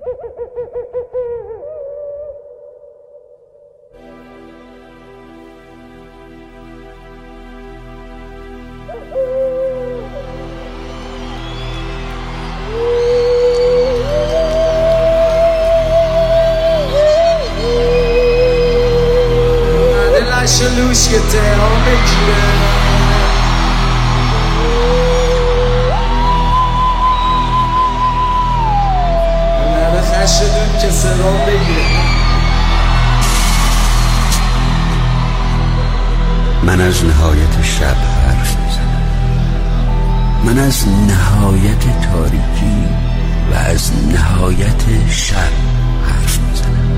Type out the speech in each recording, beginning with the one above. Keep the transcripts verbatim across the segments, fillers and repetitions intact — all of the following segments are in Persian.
شلوش که تهران بگیره نره خشدون که سرام بگیره. من از نهایت شب حرف میزنم، من از نهایت تاریکی و از نهایت شب حرف میزنم.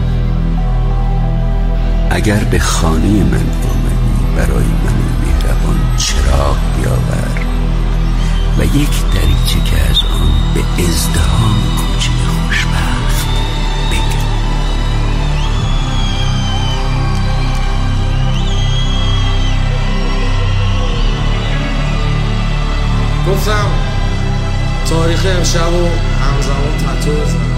اگر به خانه من آمدی برای من مهربان چراغ بیاور و یک دریچه که از آن به ازدحام کوچه خوشبخت بگیر. گفتم تاریخ امشب و همزمان تتو بزنم.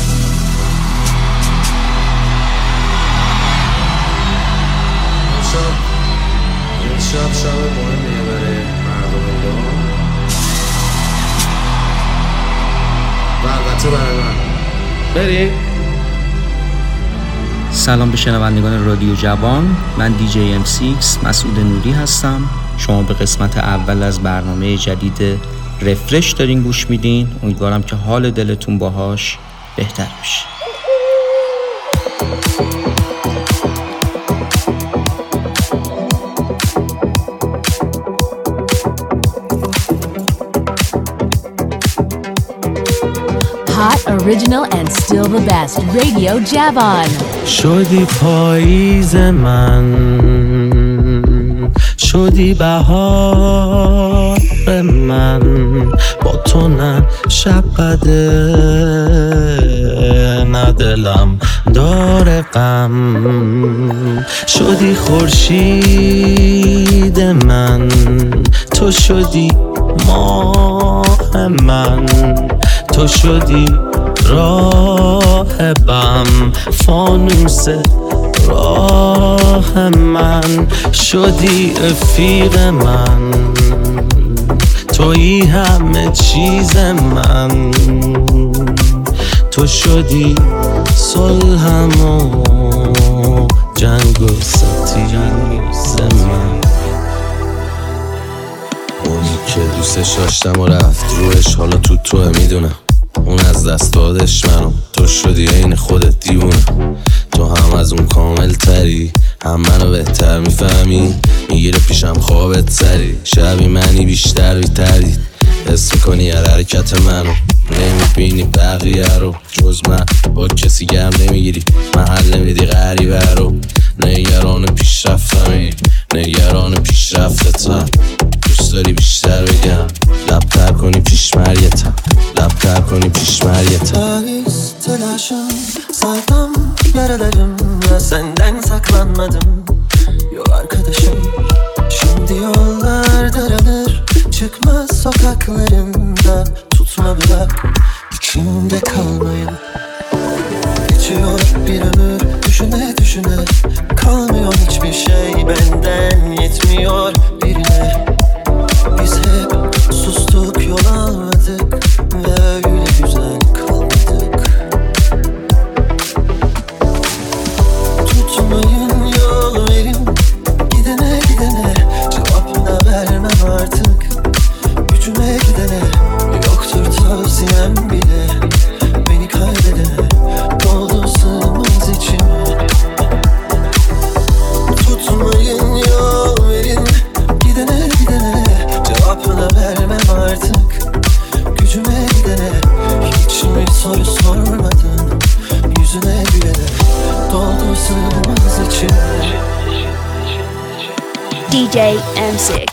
این شب شب مهمیه برای مردم ایران و البته برای من. بریم. سلام به شنوندگان رادیو جوان، من دی جی ام سیکس مسعود نوری هستم. شما به قسمت اول از برنامه جدید رفرش دارین گوش میدین. امیدوارم که حال دلتون باهاش بهتر بشه. Hot, original and still the best. Radio Javon. شدی پاییز من، شدی بهار من، با تو نه شب قده نه دلم داره غم. شدی خورشید من، تو شدی ماه من، تو شدی راهبم، فانوس راه من، شدی رفیق من، تویی همه چیز من، تو شدی صلحم و جنگ و ستیز من. اونی که دوستش داشتم و رفت روش، حالا تو توه میدونم. اون از دست دادش منو، تو شدی عین خودت دیوونه. تو هم از اون کامل تری، هم منو بهتر میفهمی. میگیره پیشم خوابت سری، شبی منی بیشتر بیتری. حس میکنی هر حرکت منو، نمیبینی بقیه رو. جز من با کسی گرم نمیگیری، محل نمیدی غریبه رو. نگران پیشرفتمی، نگران پیشرفتتم. دوست داری بیشتر بگم، لبتر کنی پیش مریتم، لبتر کنی piş meriyetim. Hiç telaşım sayfam yaralarım ve senden saklanmadım. Yok arkadaşım, şimdi yollar daralır, çıkmaz sokaklarında. Tutma bırak içimde kalmayı. Geçiyor bir ömür düşüne düşüne, kalmıyor hiçbir şey benden, yetmiyor birine. Biz hep sustuk, yol almadık ve öyle güzel kalmadık. Tutmayın, yol verin, gidene gidene, cevap da vermem artık. Gücüme gidene, yoktur tavsiyem bile. Beni kaybedene, doldu sığmaz içime. Tutmayın, yol verin, gidene gidene, cevap da vermem artık. Gücüme gidene, hiç mi soru sormadın? Yüzüne gülene, doldu sığmaz içime. D J M six.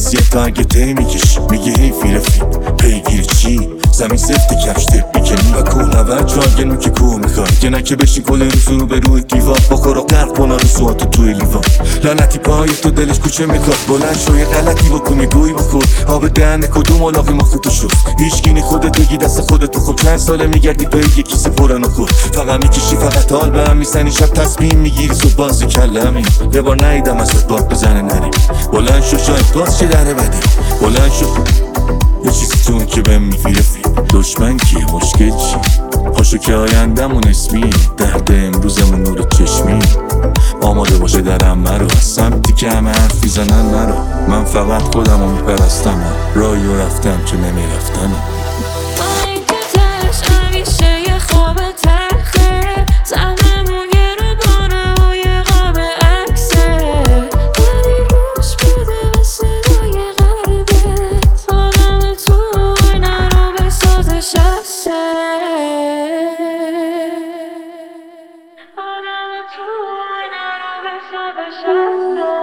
انگلیسی تا اگه تی میکشی میگه حیفی رفیق پیگیر چی زمین سفت کفش تپ میکنی و کوهنور جانگه نوک کوه میخوای یه نکه بشین کل روز رو به روی دیوار بخور و قرق کنن رو سوات توی لیوان لعنتی پای تو دلش کوچه میخواد بلند شو یه غلطی بکنی گوی بخور آب دهن کدوم علاقی ما خودتو شد هیچگینی خودت بگی دست خودتو خب چند ساله میگردی به یه کیسه پرن و خور فقط میکشی فقط حال به هم میزنی شب تصمیم میگیری صبح بازی کلمی یه بار نیدم ازت باد بزنه نریم بلند شو شاید باز چه دره بدی بلند شو یه چیزی تو اون که بهم میگی رفیق دشمن کیه مشکل چی پاشو که آیندمون اسمی درد امروزمون نور چشمی آماده باشه درم مرو از سمتی که همه حرف میزنن مرو من فقط خودمو میپرستم راهی و رفتم که نمیرفتم با این که تش همیشه یه خواب تلخه زنمون یه رو بانه و یه قاب عکسه ولی روش بده به صدای غریبه آدم تو اینه رو بسازه شخصه آدم تو اینه رو بسازه شخصه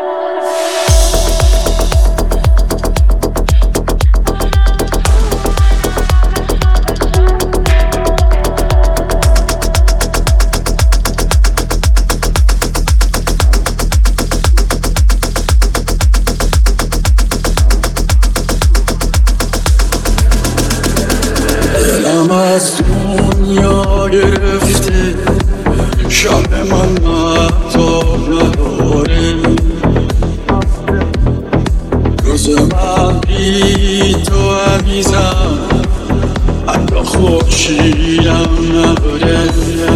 دلم از دنیا گرفته شب من مهتاب نداره روز من بی تو عزیزم حتی خورشیدم نداره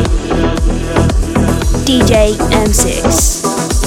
دی جی ام سیکس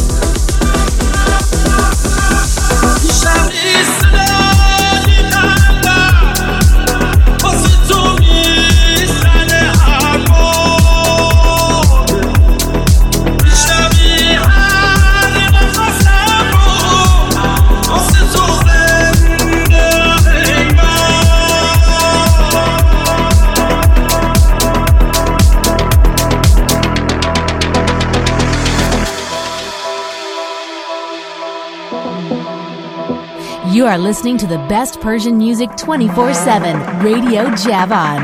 You are listening to the best Persian music twenty-four seven, Radio Javan.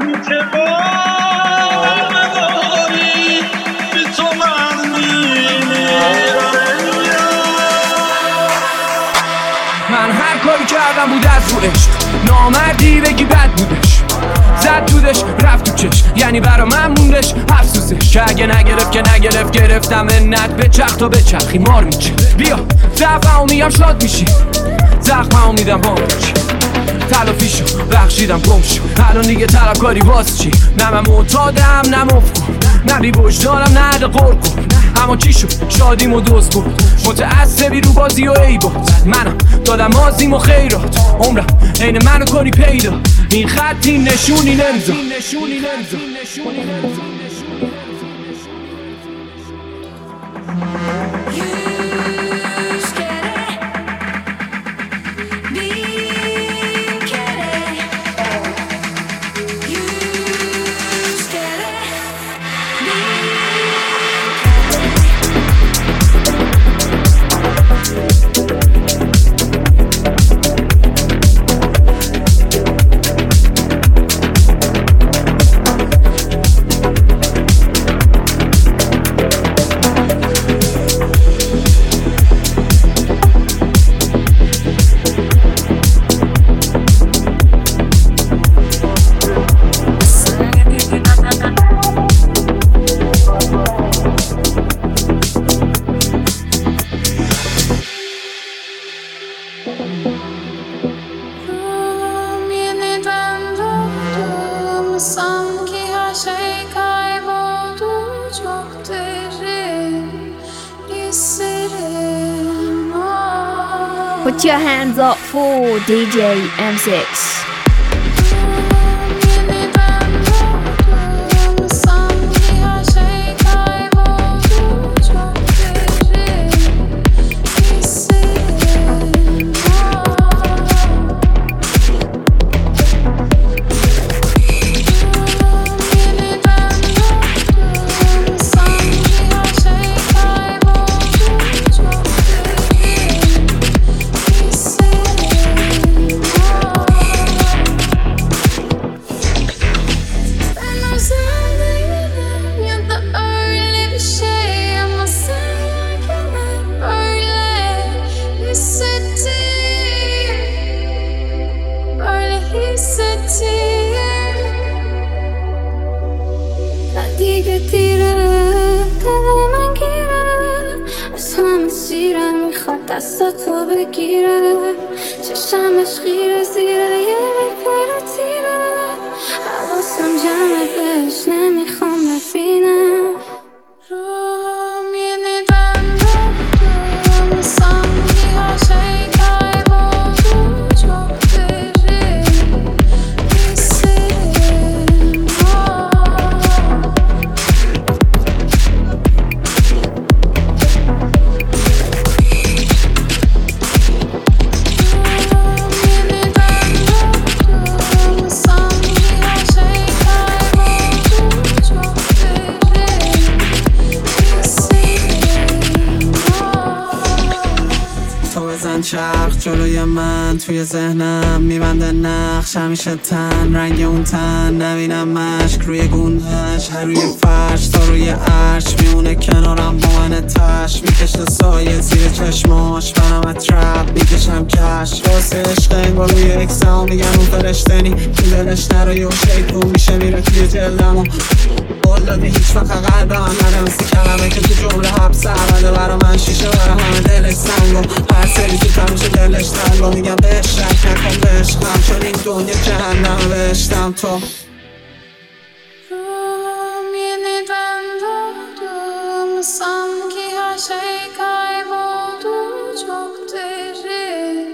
من هر کاری کردم بود از رو عشق نامردی بگی بد بودش زد دودش رفت تو چش یعنی برا من موندش افسوسش که اگه نگرفت که نگرفت گرفتم منت به چخ تا به چخی مار میچه بیا زفعه میگم شاد میشی زخمه میدم با میچی تلافیشو بخشیدم گم شو الان دیگه طلبکاری باز چی نه من معتادم نه مفکر نه بی وجدانم نه عده قرقر اما چی شد شادیم و دوز بود متعصبی رو بازی و ای بود منم دادم آزیم و خیرات عمرم عین منو کنی پیدا این خطی نشونی نمزا نشونی نمزا نشونی نمزا Put your hands up for D J M six. دیگه دیره، دل من گیره، از همه سیره، میخواد دستاتو بگیره، چشمش خیره زیره یه ریپر تیره، حواسم جمعه بهش نمیخوام ببینم. روم یه ندم دارم سنگی ها شیطای بودو çok derin hislerim var. Room yine ben durdum sanki her şey kayboldu çok derin hislerim var. تو بزن چرخ جلوی من توی ذهنم میبنده نقش همیشه تن رنگ اون تن نبینم مشک روی گوندش هر روی فرش تا روی عرش میمونه کنارم با من تش میکشه سایه زیر چشماش منم اطرف میکشم کش واسه عشق انگار روی اکسام میگن اون فرشته نی تو دلش نرایی و شیطون میشه میره توی جلدم و قول دادی هیچ وقت قلب من نده مثل کلمه که تو جمله حبس عبده برا من شیشه برا همه دلش سنگو هر سری تو تمیشه دلش تنگو میگم بهش شک نکن بهشتم چون این دنیا جهنم بهشتم تو Room yeniden doğdum sanki her şey kayboldu çok derin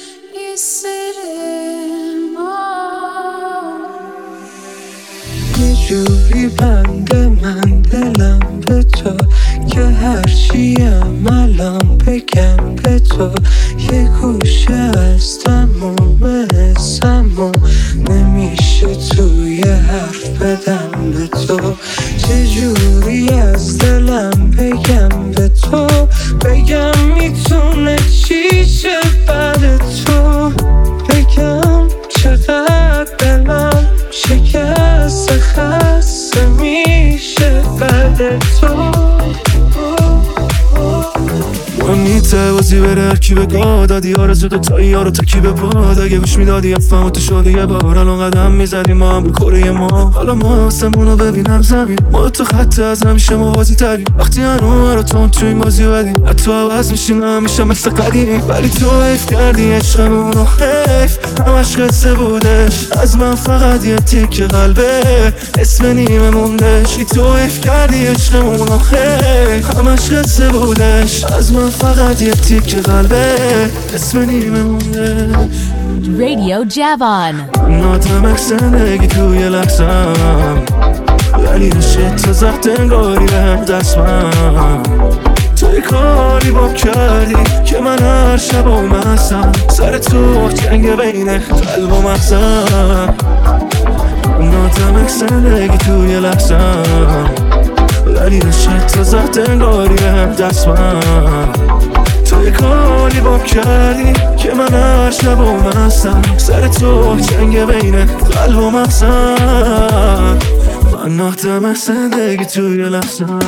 hislerim var. یه جوری بنده من دلم به تو که هرچیم الان بگم به تو یه گوشه از تموم حسمو نمیشه توی حرف بدم به تو چجوری از دلم بگم به تو بگم میتونه چی چه بعد تو بگم چقدر دلم شکست خسته میشه بعد تو میته بازی بره هر کی بگاه دادی آرزو دوتایی ها رو تکی به پاد اگه گوش میدادی افهم تو شده یه بار الان قدم میزدیم ما هم رو کره ما حالا ما آسمون رو ببینم زمین ما تو خط از همیشه موازی تریم وقتی هنو رو تون توی این بازی بدیم حتی عوض میشیم همیشه مثل قدیم ولی تو حیف کردی عشقمون رو حیف همش قصه بودش از من فقط یه تیک قلبه اسم نیمه موندش تو حیف کردی عشقمون رو حیف همش قصه بودش از من فقط یه تیک قلبه اسم نیمه مونده Radio Javon. ناتمک زندگی توی لحظم ولی نشد تا زخت انگاری به هم دستم توی کاری با کردی که من هر شب و محسم سر تو جنگ بین قلب و مغزم ناتمک زندگی توی لحظم ولی نشد تا زخت انگاری به هم دستم توی کاری با کردی که من هر شب و محسم سر تو جنگ بین قلب و مغزم من ناتمک زندگی توی لحظم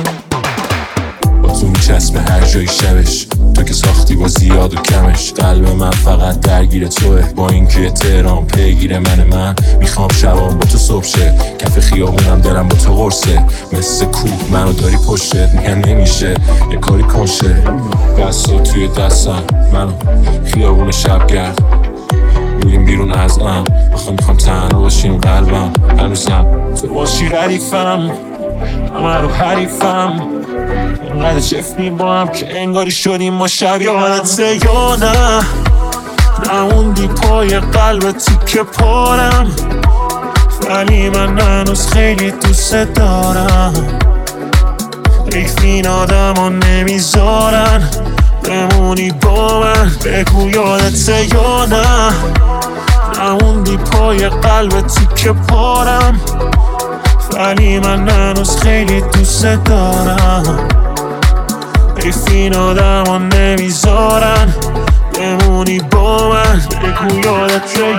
تو میچسبه هر جای شبش تو که ساختی با زیاد و کمش قلب من فقط درگیر توه با اینکه تهران پیگیر من من میخوام شبام با تو صبح شه کف خیابونم دلم با تو قرصه مثل کوه منو داری پشتت میگن نمیشه یه کاری کنشه دستا توی دستم منو خیابون شب گرد بودیم بیرون از ام آخه میخوام تنها باشیم قلبم هنوزم تو باشی ردیفم همه رو حریفم اینقدر چفنیم با هم که انگاری شدیم ما شب یادته یا نه نموندی پای قلب تیکه پارم ولی من هنوز خیلی دوست دارم حیف این آدم ها نمیذارن بمونی با من بگو یادته یا نه نموندی پای قلب تیکه پارم ولی من هنوز خیلی دوست دارم حیف این آدم ها نمیذارن بمونی با من بگو یادته.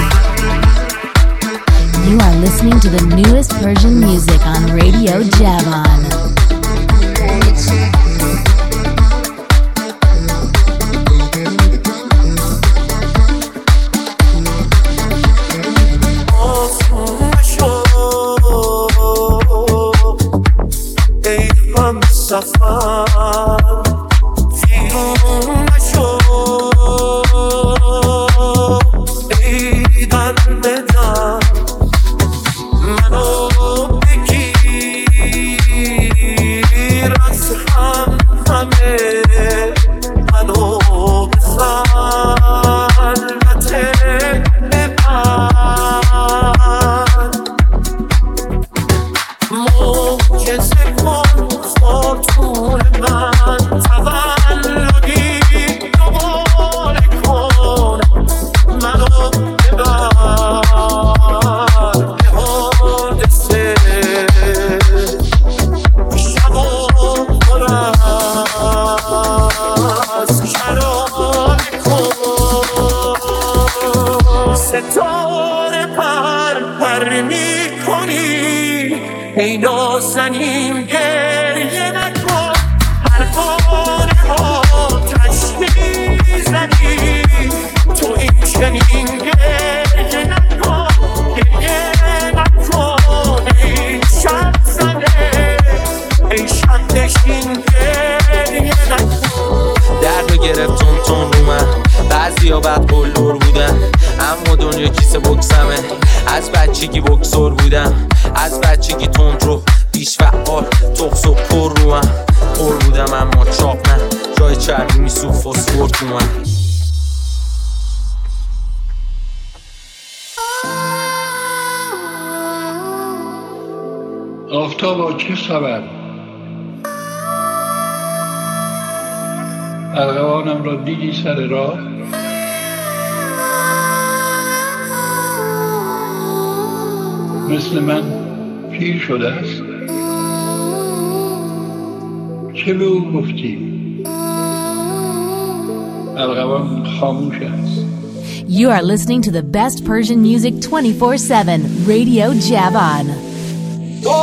You are listening to the newest Persian music on Radio Javon. سفر ویرون نشو ای در بدن منو بگیر از هم همه منو به خلوت ببر معجزه کن خاطور من تولدی دوباره کن منو ببر به حادثه شب و پر از شراره کن ستاره پر پر میکنی ای نازنین گریه نکن پروانه آتش میزنی تو این چنین گریه نکن گریه نکن ای شب زنه ای شب نشین گریه نکن درد گرفت تون تون رو من بعضی ها بد قلدر بودن اما دنیا کیسه بکسمه از بچگی بکسور بودم از بچگی تند رو بیش فعال تخص و پر رو من پر بودم اما چاق نه جای چربی میسو فسفور تو من آفتابا چه خبر؟ ارغوانم را دیدی سر راه؟ مثل من پیر شده است؟ چه به او گفتی؟ ارغوان خاموش است. You are listening to the best Persian music twenty-four seven, Radio Javan. تو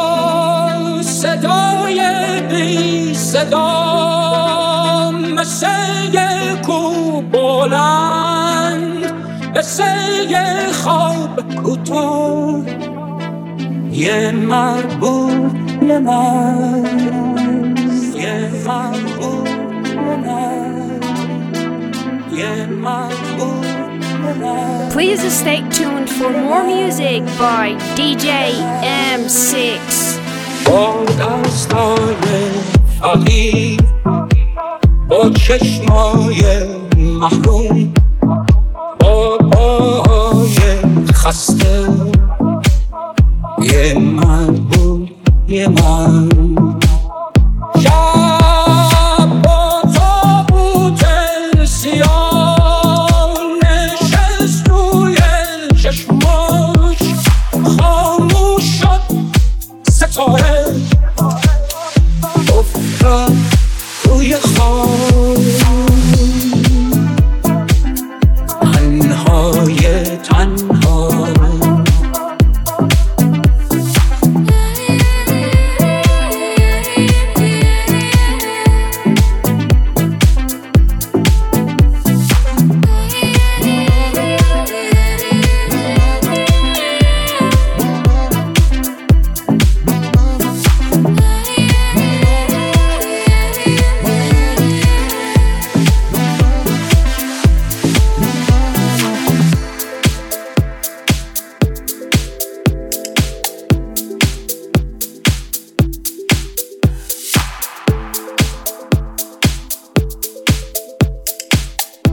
صدای بی صدا مثل کو بلند مثل خواب کوتاه یه مربوط به من یه مربوط به من یه مربوط به من. Please stay tuned for more music by D J M six. با دستای فقیر با چشمای محروم با پاهای خسته یه من بود یه من شب با تابوت سیاه نشست روی چشماش خاموش شد ستاره افتاد روی خواب تنهای تنها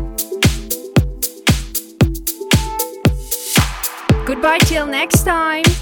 Goodbye till next time.